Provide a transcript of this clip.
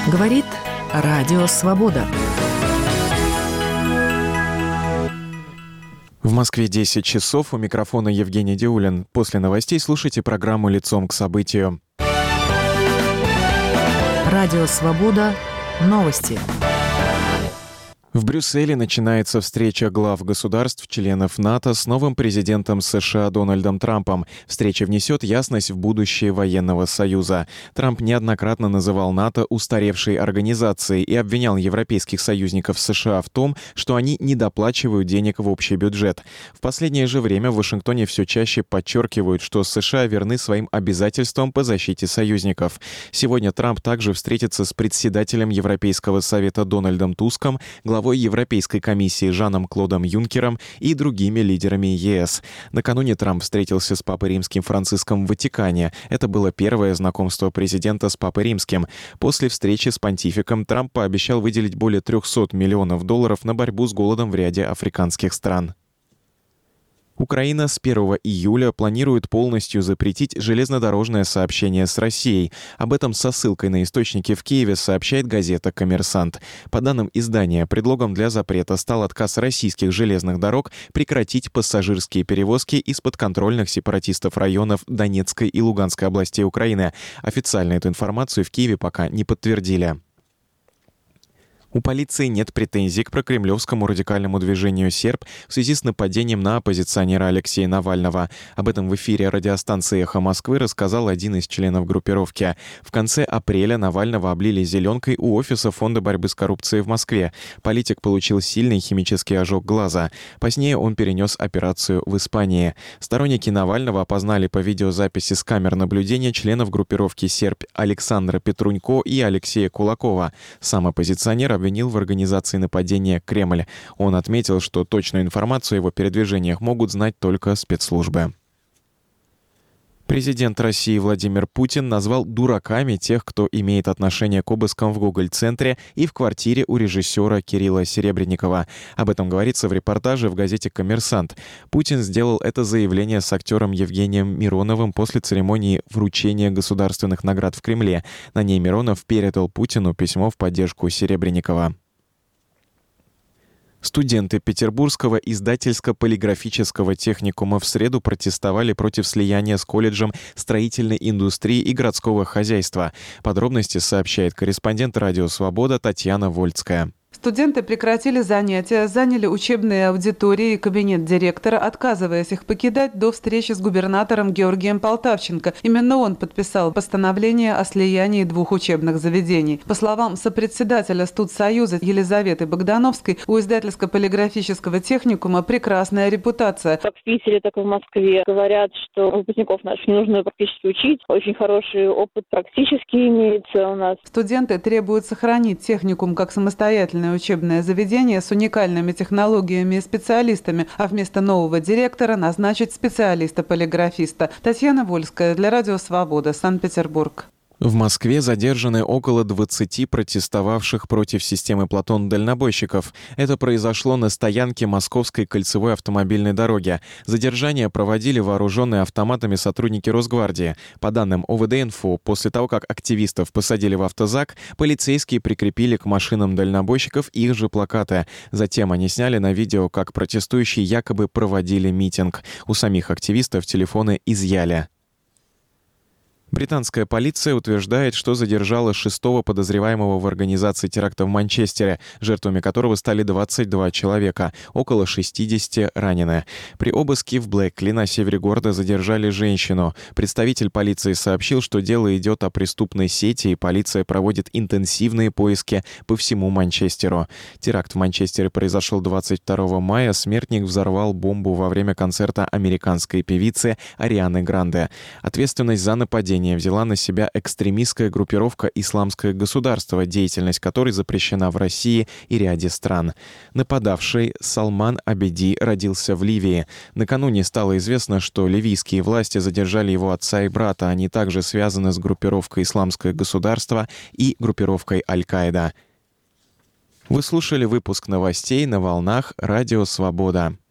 Говорит Радио Свобода. В Москве 10 часов. У микрофона Евгений Диулин. После новостей слушайте программу «Лицом к событию». Радио Свобода. Новости. В Брюсселе начинается встреча глав государств-членов НАТО с новым президентом США Дональдом Трампом. Встреча внесет ясность в будущее военного союза. Трамп неоднократно называл НАТО устаревшей организацией и обвинял европейских союзников США в том, что они недоплачивают денег в общий бюджет. В последнее же время в Вашингтоне все чаще подчеркивают, что США верны своим обязательствам по защите союзников. Сегодня Трамп также встретится с председателем Европейского совета Дональдом Туском, главой Европейской комиссии Жаном-Клодом Юнкером и другими лидерами ЕС. Накануне Трамп встретился с Папой Римским Франциском в Ватикане. Это было первое знакомство президента с Папой Римским. После встречи с понтификом Трамп пообещал выделить более $300 миллионов на борьбу с голодом в ряде африканских стран. Украина с 1 июля планирует полностью запретить железнодорожное сообщение с Россией. Об этом со ссылкой на источники в Киеве сообщает газета «Коммерсант». По данным издания, предлогом для запрета стал отказ российских железных дорог прекратить пассажирские перевозки из подконтрольных сепаратистов районов Донецкой и Луганской областей Украины. Официально эту информацию в Киеве пока не подтвердили. У полиции нет претензий к прокремлевскому радикальному движению «Серб» в связи с нападением на оппозиционера Алексея Навального. Об этом в эфире радиостанции «Эхо Москвы» рассказал один из членов группировки. В конце апреля Навального облили зеленкой у офиса Фонда борьбы с коррупцией в Москве. Политик получил сильный химический ожог глаза. Позднее он перенес операцию в Испании. Сторонники Навального опознали по видеозаписи с камер наблюдения членов группировки «Серб» Александра Петрунько и Алексея Кулакова. Сам оппозиционер обвинил в организации нападения Кремль. Он отметил, что точную информацию о его передвижениях могут знать только спецслужбы. Президент России Владимир Путин назвал дураками тех, кто имеет отношение к обыскам в Гоголь-центре и в квартире у режиссера Кирилла Серебренникова. Об этом говорится в репортаже в газете «Коммерсант». Путин сделал это заявление с актером Евгением Мироновым после церемонии вручения государственных наград в Кремле. На ней Миронов передал Путину письмо в поддержку Серебренникова. Студенты Петербургского издательско-полиграфического техникума в среду протестовали против слияния с колледжем строительной индустрии и городского хозяйства. Подробности сообщает корреспондент «Радио Свобода» Татьяна Вольцкая. Студенты прекратили занятия, заняли учебные аудитории и кабинет директора, отказываясь их покидать до встречи с губернатором Георгием Полтавченко. Именно он подписал постановление о слиянии двух учебных заведений. По словам сопредседателя студсоюза Елизаветы Богдановской, у издательско-полиграфического техникума прекрасная репутация. Как в Питере, так и в Москве говорят, что выпускников наших не нужно практически учить. Очень хороший опыт практически имеется у нас. Студенты требуют сохранить техникум как самостоятельное учебное заведение с уникальными технологиями и специалистами, а вместо нового директора назначить специалиста-полиграфиста. Татьяна Вольская для Радио Свобода, Санкт-Петербург. В Москве задержаны около 20 протестовавших против системы Платон-дальнобойщиков. Это произошло на стоянке Московской кольцевой автомобильной дороги. Задержания проводили вооруженные автоматами сотрудники Росгвардии. По данным ОВД-инфо, после того, как активистов посадили в автозак, полицейские прикрепили к машинам дальнобойщиков их же плакаты. Затем они сняли на видео, как протестующие якобы проводили митинг. У самих активистов телефоны изъяли. Британская полиция утверждает, что задержала 6-го подозреваемого в организации теракта в Манчестере, жертвами которого стали 22 человека, около 60 ранены. При обыске в Блэкли на севере города задержали женщину. Представитель полиции сообщил, что дело идет о преступной сети, и полиция проводит интенсивные поиски по всему Манчестеру. Теракт в Манчестере произошел 22 мая. Смертник взорвал бомбу во время концерта американской певицы Арианы Гранде. Ответственность за нападение взяла на себя экстремистская группировка «Исламское государство», деятельность которой запрещена в России и ряде стран. Нападавший Салман Абеди родился в Ливии. Накануне стало известно, что ливийские власти задержали его отца и брата. Они также связаны с группировкой «Исламское государство» и группировкой Аль-Каида. Вы слушали выпуск новостей на волнах «Радио Свобода».